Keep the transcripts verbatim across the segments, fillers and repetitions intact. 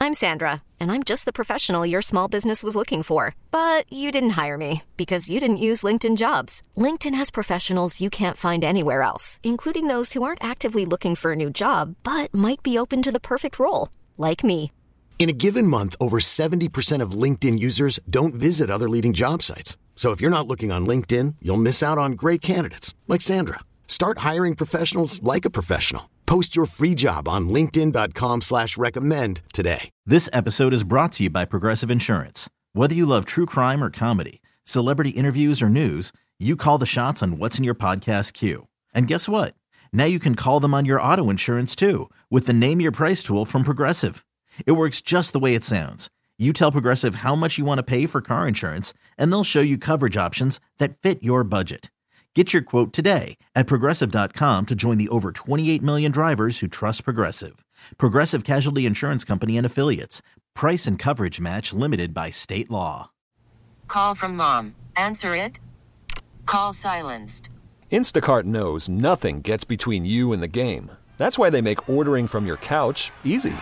I'm Sandra, and I'm just the professional your small business was looking for. But you didn't hire me because you didn't use LinkedIn Jobs. LinkedIn has professionals you can't find anywhere else, including those who aren't actively looking for a new job, but might be open to the perfect role, like me. In a given month, over seventy percent of LinkedIn users don't visit other leading job sites. So if you're not looking on LinkedIn, you'll miss out on great candidates like Sandra. Start hiring professionals like a professional. Post your free job on linkedin.com slash recommend today. This episode is brought to you by Progressive Insurance. Whether you love true crime or comedy, celebrity interviews or news, you call the shots on what's in your podcast queue. And guess what? Now you can call them on your auto insurance too with the Name Your Price tool from Progressive. It works just the way it sounds. You tell Progressive how much you want to pay for car insurance, and they'll show you coverage options that fit your budget. Get your quote today at Progressive dot com to join the over twenty-eight million drivers who trust Progressive. Progressive Casualty Insurance Company and Affiliates. Price and coverage match limited by state law. Call from mom. Answer it. Call silenced. Instacart knows nothing gets between you and the game. That's why they make ordering from your couch easy.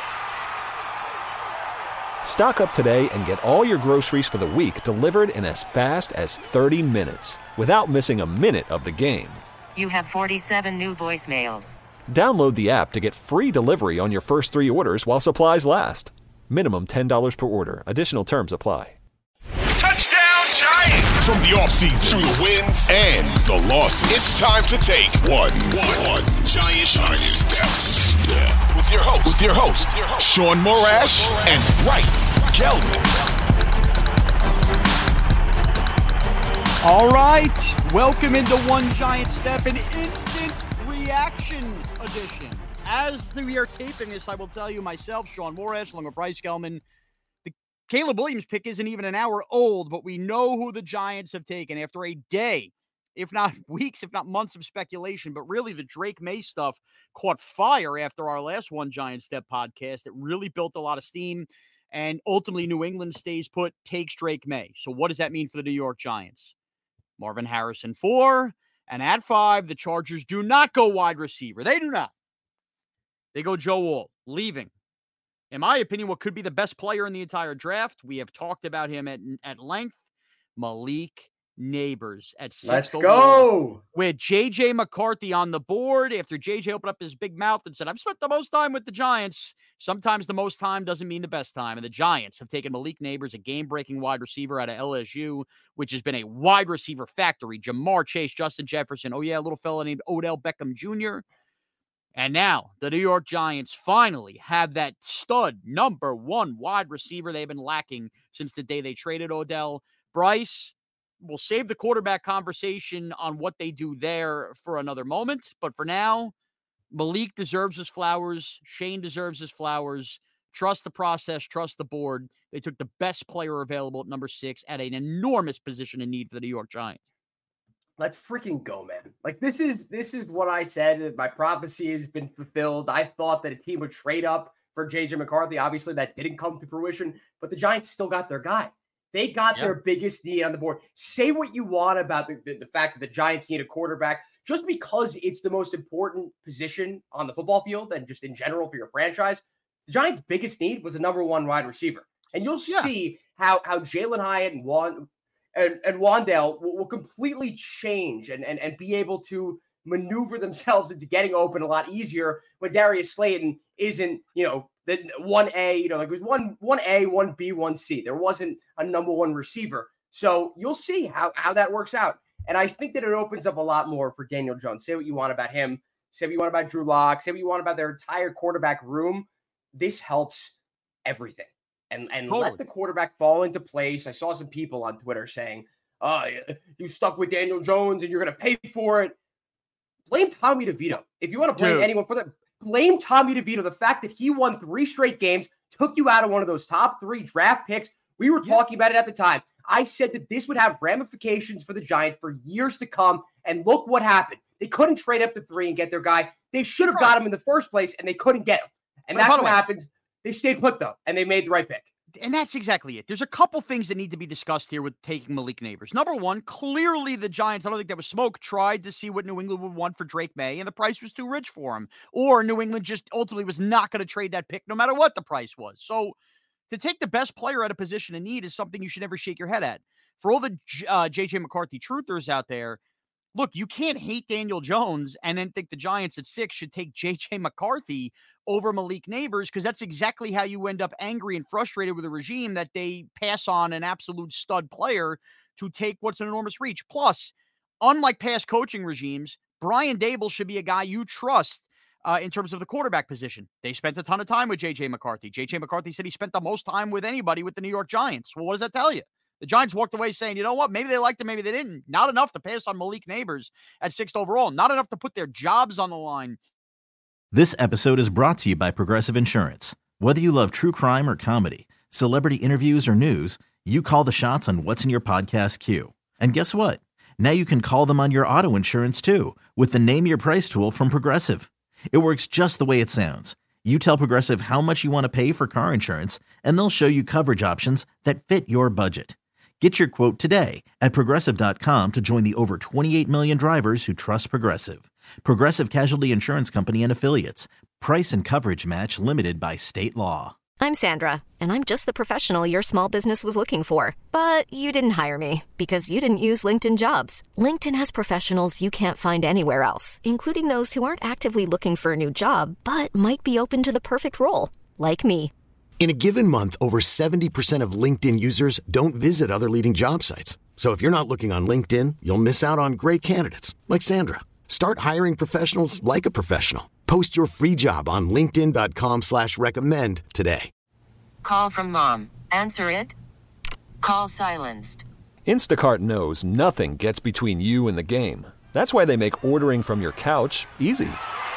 Stock up today and get all your groceries for the week delivered in as fast as thirty minutes without missing a minute of the game. You have forty-seven new voicemails. Download the app to get free delivery on your first three orders while supplies last. Minimum ten dollars per order. Additional terms apply. Touchdown Giants! From the offseason through the wins and the losses, it's time to take one, one, one giant, giant step. Yeah. With your host, with your host, with your host Sean Morash and Bryce Gelman. All right, welcome into One Giant Step, an instant reaction edition. As we are taping this, I will tell you myself, Sean Morash, along with Bryce Gelman, the Caleb Williams pick isn't even an hour old, but we know who the Giants have taken after a day, if not weeks, if not months of speculation. But really, the Drake May stuff caught fire after our last One Giant Step podcast. It really built a lot of steam, and ultimately New England stays put, takes Drake May. So what does that mean for the New York Giants? Marvin Harrison four, and at five, the Chargers do not go wide receiver. They do not. They go Joe Alt, leaving. In my opinion, what could be the best player in the entire draft. We have talked about him at, at length. Malik Neighbors at six. Let's go. With J J McCarthy on the board after J J opened up his big mouth and said, I've spent the most time with the Giants. Sometimes the most time doesn't mean the best time. And the Giants have taken Malik Neighbors, a game-breaking wide receiver out of L S U, which has been a wide receiver factory. Jamar Chase, Justin Jefferson. Oh, yeah, a little fella named Odell Beckham Junior And now the New York Giants finally have that stud number one wide receiver they've been lacking since the day they traded Odell. Bryce, we'll save the quarterback conversation on what they do there for another moment. But for now, Malik deserves his flowers. Shane deserves his flowers. Trust the process. Trust the board. They took the best player available at number six at an enormous position in need for the New York Giants. Let's freaking go, man. Like, this is this is what I said. My prophecy has been fulfilled. I thought that a team would trade up for J J McCarthy. Obviously, that didn't come to fruition, but the Giants still got their guy. They got yep. their biggest need on the board. Say what you want about the, the, the fact that the Giants need a quarterback, just because it's the most important position on the football field and just in general for your franchise. The Giants' biggest need was a number one wide receiver. And you'll yeah. see how, how Jalen Hyatt and Juan and, and Wan'Dale will, will completely change and, and, and be able to maneuver themselves into getting open a lot easier when Darius Slayton isn't, you know, the one A, you know, like it was one, one A, one B, one C. There wasn't a number one receiver. So you'll see how, how that works out. And I think that it opens up a lot more for Daniel Jones. Say what you want about him. Say what you want about Drew Lock. Say what you want about their entire quarterback room. This helps everything. And, and totally. Let the quarterback fall into place. I saw some people on Twitter saying, oh, you stuck with Daniel Jones and you're going to pay for it. Blame Tommy DeVito. If you want to blame Dude. anyone for that, blame Tommy DeVito. The fact that he won three straight games, took you out of one of those top three draft picks. We were talking yeah. about it at the time. I said that this would have ramifications for the Giants for years to come. And look what happened. They couldn't trade up to three and get their guy. They should have right. got him in the first place, and they couldn't get him. And that's what happens. They stayed put, though, and they made the right pick. And that's exactly it. There's a couple things that need to be discussed here with taking Malik Neighbors. Number one, clearly the Giants, I don't think that was smoke, tried to see what New England would want for Drake May, and the price was too rich for him. Or New England just ultimately was not going to trade that pick no matter what the price was. So to take the best player at a position of need is something you should never shake your head at. For all the uh, J J McCarthy truthers out there, look, you can't hate Daniel Jones and then think the Giants at six should take J J McCarthy over Malik Neighbors, because that's exactly how you end up angry and frustrated with a regime that they pass on an absolute stud player to take what's an enormous reach. Plus, unlike past coaching regimes, Brian Daboll should be a guy you trust uh, in terms of the quarterback position. They spent a ton of time with J J McCarthy. J J McCarthy said he spent the most time with anybody with the New York Giants. Well, what does that tell you? The Giants walked away saying, you know what, maybe they liked him, maybe they didn't. Not enough to pass on Malik Neighbors at sixth overall. Not enough to put their jobs on the line. This episode is brought to you by Progressive Insurance. Whether you love true crime or comedy, celebrity interviews or news, you call the shots on what's in your podcast queue. And guess what? Now you can call them on your auto insurance too with the Name Your Price tool from Progressive. It works just the way it sounds. You tell Progressive how much you want to pay for car insurance, and they'll show you coverage options that fit your budget. Get your quote today at Progressive dot com to join the over twenty-eight million drivers who trust Progressive. Progressive Casualty Insurance Company and Affiliates. Price and coverage match limited by state law. I'm Sandra, and I'm just the professional your small business was looking for. But you didn't hire me because you didn't use LinkedIn Jobs. LinkedIn has professionals you can't find anywhere else, including those who aren't actively looking for a new job, but might be open to the perfect role, like me. In a given month, over seventy percent of LinkedIn users don't visit other leading job sites. So if you're not looking on LinkedIn, you'll miss out on great candidates like Sandra. Start hiring professionals like a professional. Post your free job on linkedin dot com slash recommend today. Call from mom. Answer it. Call silenced. Instacart knows nothing gets between you and the game. That's why they make ordering from your couch easy.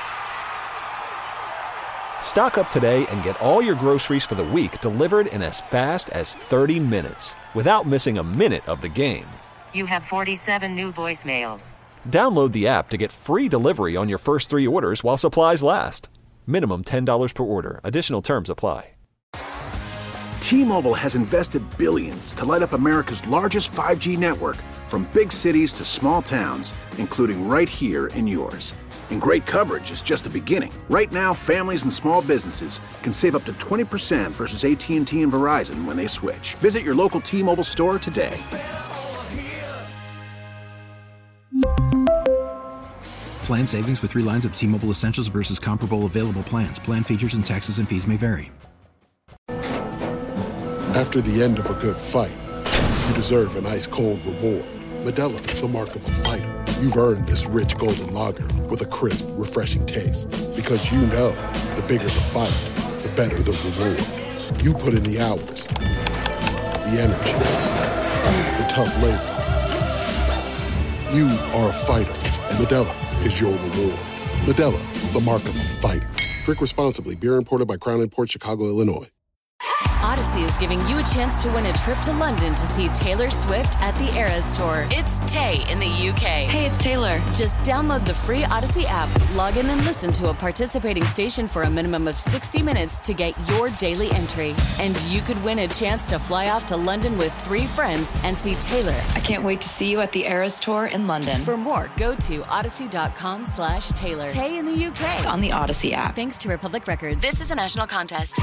Stock up today and get all your groceries for the week delivered in as fast as thirty minutes without missing a minute of the game. You have forty-seven new voicemails. Download the app to get free delivery on your first three orders while supplies last. Minimum ten dollars per order. Additional terms apply. T-Mobile has invested billions to light up America's largest five G network, from big cities to small towns, including right here in yours. And great coverage is just the beginning. Right now, families and small businesses can save up to twenty percent versus A T and T and Verizon when they switch. Visit your local T-Mobile store today. Plan savings with three lines of T-Mobile Essentials versus comparable available plans. Plan features and taxes and fees may vary. After the end of a good fight, you deserve an ice-cold reward. Modelo is the mark of a fighter. You've earned this rich golden lager with a crisp, refreshing taste. Because you know, the bigger the fight, the better the reward. You put in the hours, the energy, the tough labor. You are a fighter, and Modelo is your reward. Modelo, the mark of a fighter. Drink responsibly. Beer imported by Crown Imports, Chicago, Illinois. Odyssey is giving you a chance to win a trip to London to see Taylor Swift at the Eras Tour. It's Tay in the U K. Hey, it's Taylor. Just download the free Odyssey app, log in and listen to a participating station for a minimum of sixty minutes to get your daily entry. And you could win a chance to fly off to London with three friends and see Taylor. I can't wait to see you at the Eras Tour in London. For more, go to odyssey.com slash Taylor. Tay in the U K. It's on the Odyssey app. Thanks to Republic Records. This is a national contest.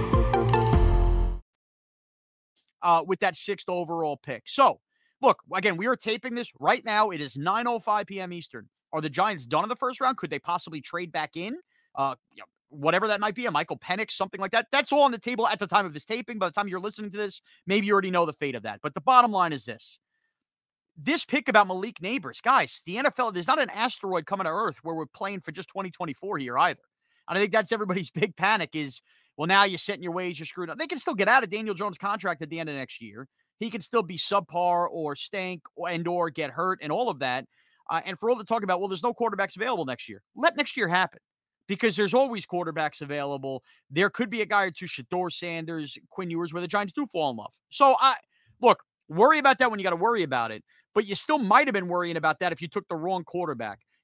Uh, with that sixth overall pick. So, look, again, we are taping this right now. It is nine oh five p.m. Eastern. Are the Giants done in the first round? Could they possibly trade back in? Uh, you know, whatever that might be, a Michael Penix, something like that. That's all on the table at the time of this taping. By the time you're listening to this, maybe you already know the fate of that. But the bottom line is this. This pick about Malik Neighbors, guys, the N F L, there's not an asteroid coming to Earth where we're playing for just twenty twenty-four here either. And I think that's everybody's big panic is, well, now you're setting your wage, you're screwed up. They can still get out of Daniel Jones' contract at the end of next year. He can still be subpar or stink and or get hurt and all of that. Uh, and for all the talk about, well, there's no quarterbacks available next year. Let next year happen because there's always quarterbacks available. There could be a guy or two, Shedeur Sanders, Quinn Ewers, where the Giants do fall in love. So, I look, worry about that when you got to worry about it. But you still might have been worrying about that if you took the wrong quarterback.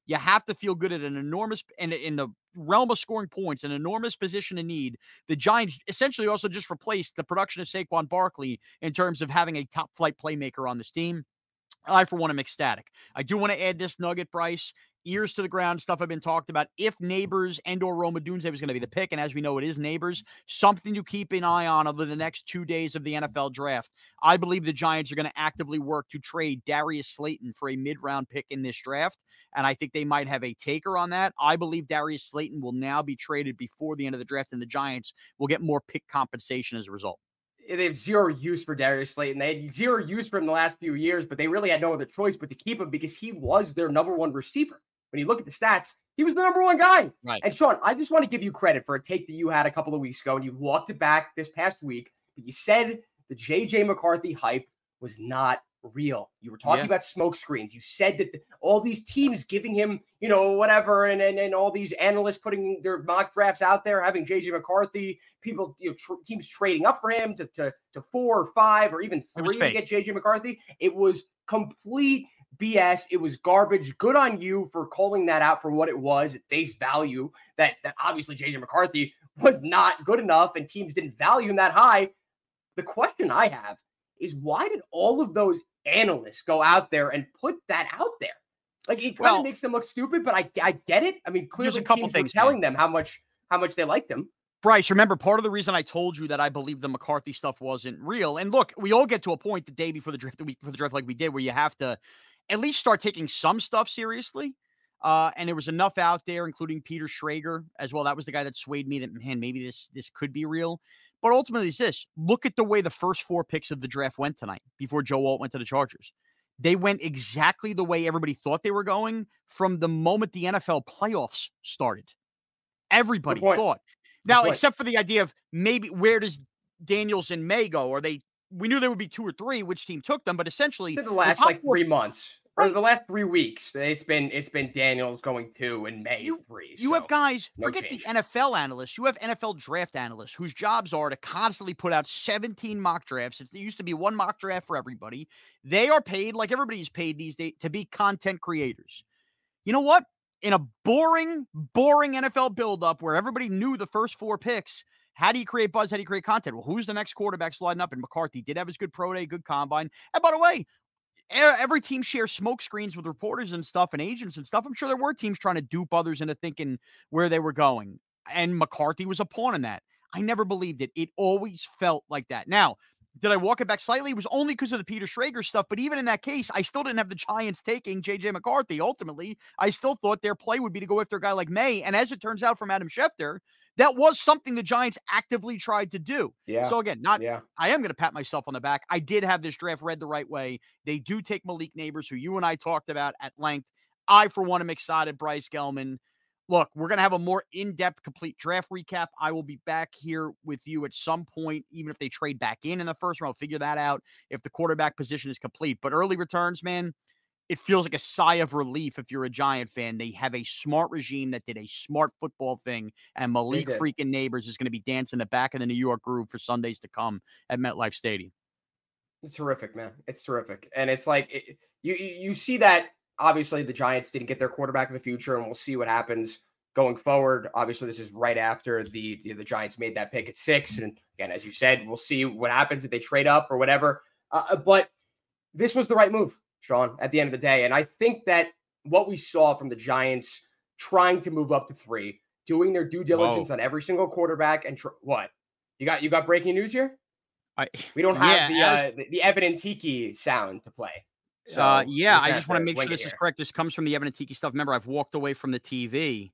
You have to feel good at an enormous, and in the realm of scoring points, an enormous position of need. The Giants essentially also just replaced the production of Saquon Barkley in terms of having a top flight playmaker on this team. I, for one, am ecstatic. I do want to add this nugget, Bryce. Ears to the ground stuff I've been talked about. If Neighbors and or Rome Odunze was going to be the pick, and as we know, it is Neighbors, something to keep an eye on over the next two days of the N F L draft. I believe the Giants are going to actively work to trade Darius Slayton for a mid-round pick in this draft, and I think they might have a taker on that. I believe Darius Slayton will now be traded before the end of the draft, and the Giants will get more pick compensation as a result. They have zero use for Darius Slayton. They had zero use for him the last few years, but they really had no other choice but to keep him because he was their number one receiver. When you look at the stats, he was the number one guy. Right. And Sean, I just want to give you credit for a take that you had a couple of weeks ago, and you walked it back this past week. But you said the J J McCarthy hype was not real. You were talking yeah. about smoke screens. You said that the, all these teams giving him, you know, whatever, and, and and all these analysts putting their mock drafts out there, having J J McCarthy, people, you know, tr- teams trading up for him to, to, to four or five or even three to get J J McCarthy. It was complete B S. It was garbage. Good on you for calling that out for what it was at face value, that, that obviously J J McCarthy was not good enough and teams didn't value him that high. The question I have is, why did all of those analysts go out there and put that out there? Like, it kind well, of makes them look stupid, but I I get it. I mean, clearly a couple teams things, were telling man. them how much how much they liked him. Bryce, remember, part of the reason I told you that I believe the McCarthy stuff wasn't real, and look, we all get to a point the day before the draft, the week before the draft, like we did, where you have to at least start taking some stuff seriously. Uh, and there was enough out there, including Peter Schrager as well. That was the guy that swayed me that, man, maybe this this could be real. But ultimately, it's this. Look at the way the first four picks of the draft went tonight before Joe Alt went to the Chargers. They went exactly the way everybody thought they were going from the moment the N F L playoffs started. Everybody thought. Now, except for the idea of maybe where does Daniels and May go? Or they, we knew there would be two or three, which team took them, but essentially to the last the like four, three months. Right. Or the last three weeks, it's been it's been Daniels going two and May you, three. You so have guys, no forget change. the N F L analysts, you have N F L draft analysts whose jobs are to constantly put out seventeen mock drafts. It used to be one mock draft for everybody. They are paid like everybody's paid these days to be content creators. You know what? In a boring, boring N F L buildup where everybody knew the first four picks, how do you create buzz? How do you create content? Well, who's the next quarterback sliding up? And McCarthy did have his good pro day, good combine. And by the way, every team shares smoke screens with reporters and stuff and agents and stuff. I'm sure there were teams trying to dupe others into thinking where they were going. And McCarthy was a pawn in that. I never believed it. It always felt like that. Now, did I walk it back slightly? It was only because of the Peter Schrager stuff. But even in that case, I still didn't have the Giants taking J J McCarthy. Ultimately, I still thought their play would be to go after a guy like May. And as it turns out from Adam Schefter, that was something the Giants actively tried to do. Yeah. So again, not yeah. I am going to pat myself on the back. I did have this draft read the right way. They do take Malik Neighbors, who you and I talked about at length. I, for one, am excited. Bryce Gelman. Look, we're going to have a more in-depth, complete draft recap. I will be back here with you at some point, even if they trade back in in the first round. I'll figure that out if the quarterback position is complete. But early returns, man, it feels like a sigh of relief if you're a Giant fan. They have a smart regime that did a smart football thing, and Malik freaking Neighbors is going to be dancing the back of the New York Groove for Sundays to come at MetLife Stadium. It's terrific, man. It's terrific. And it's like, it, you you see that, obviously, the Giants didn't get their quarterback of the future, and we'll see what happens going forward. Obviously, this is right after the, you know, the Giants made that pick at six. And again, as you said, we'll see what happens if they trade up or whatever. Uh, but this was the right move, Sean, at the end of the day. And I think that what we saw from the Giants trying to move up to three, doing their due diligence Whoa. on every single quarterback, and tr- what? You got you got breaking news here? I, we don't have yeah, the, as, uh, the the Evan and Tiki sound to play. So uh, yeah, I just want to make sure this here. is correct. This comes from the Evan and Tiki stuff. Remember, I've walked away from the T V.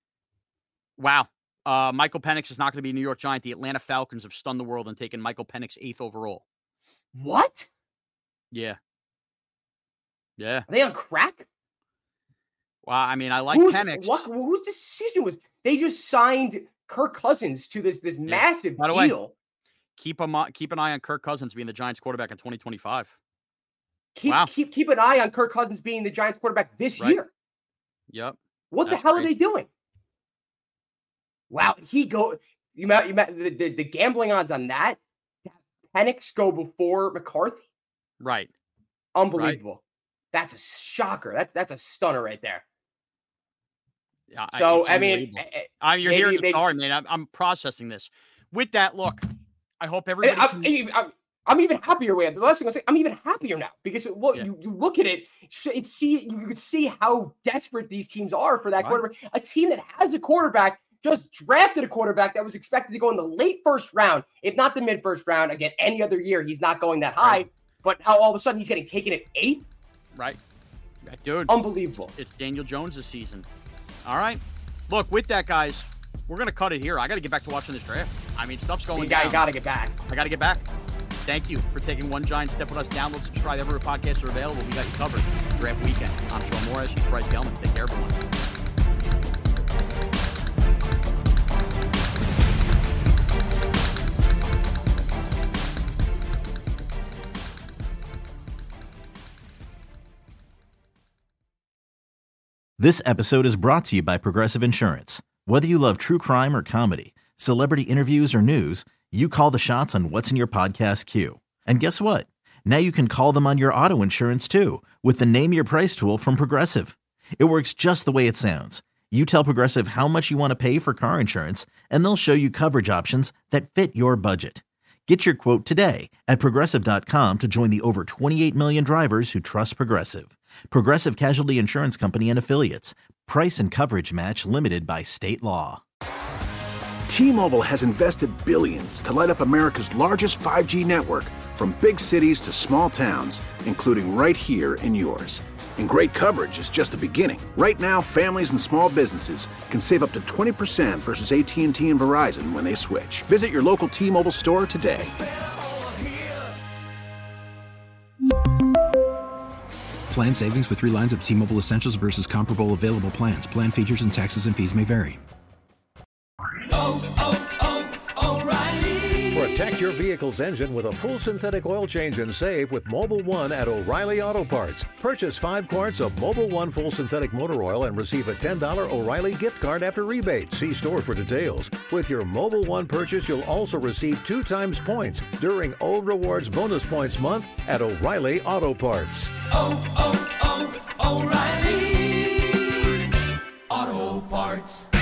Wow. Uh, Michael Penix is not going to be a New York Giant. The Atlanta Falcons have stunned the world and taken Michael Penix eighth overall. What? Yeah. Yeah. Are they on crack? Well, I mean, I like who's, Penix. What, whose decision was they just signed Kirk Cousins to this this yeah. massive By the deal? Way, keep a keep an eye on Kirk Cousins being the Giants quarterback in twenty twenty-five. Keep wow. keep keep an eye on Kirk Cousins being the Giants quarterback this right. year. Yep. What That's the hell crazy. are they doing? Wow, he go you met you met the, the, the gambling odds on that. Penix go before McCarthy. Right. Unbelievable. Right. That's a shocker. That's that's a stunner right there. Yeah, So, I mean, I, you're maybe hearing it the makes- story, man. I'm, I'm processing this. With that, look, I hope everybody. I'm, can- I'm, I'm even happier with the last thing I say. I'm even happier now because it, look, Yeah. you, you look at it, it's see you can see how desperate these teams are for that Right. quarterback. A team that has a quarterback just drafted a quarterback that was expected to go in the late first round, if not the mid first round. Again, any other year he's not going that high. Right. But how all of a sudden he's getting taken at eighth? Right, right, dude. Unbelievable. It's Daniel Jones this season. All right, look, with that, guys, we're gonna cut it here. I got to get back to watching this draft. I mean, stuff's going You got, down. you got to get back. I got to get back. Thank you for taking one giant step with us. Download, subscribe, everywhere podcasts are available. We got you covered. Draft weekend. I'm Sean Morris. He's Bryce Gelman. Take care, everyone. This episode is brought to you by Progressive Insurance. Whether you love true crime or comedy, celebrity interviews or news, you call the shots on what's in your podcast queue. And guess what? Now you can call them on your auto insurance too with the Name Your Price tool from Progressive. It works just the way it sounds. You tell Progressive how much you want to pay for car insurance, and they'll show you coverage options that fit your budget. Get your quote today at Progressive dot com to join the over twenty-eight million drivers who trust Progressive. Progressive Casualty Insurance Company and Affiliates. Price and coverage match limited by state law. T-Mobile has invested billions to light up America's largest five G network, from big cities to small towns, including right here in yours. And great coverage is just the beginning. Right now, families and small businesses can save up to twenty percent versus A T and T and Verizon when they switch. Visit your local T-Mobile store today. Plan savings with three lines of T-Mobile Essentials versus comparable available plans. Plan features and taxes and fees may vary. Protect your vehicle's engine with a full synthetic oil change and save with Mobil one at O'Reilly Auto Parts. Purchase five quarts of Mobil one full synthetic motor oil and receive a ten dollars O'Reilly gift card after rebate. See store for details. With your Mobil one purchase, you'll also receive two times points during O Rewards Bonus Points Month at O'Reilly Auto Parts. Oh, oh, oh, O'Reilly Auto Parts.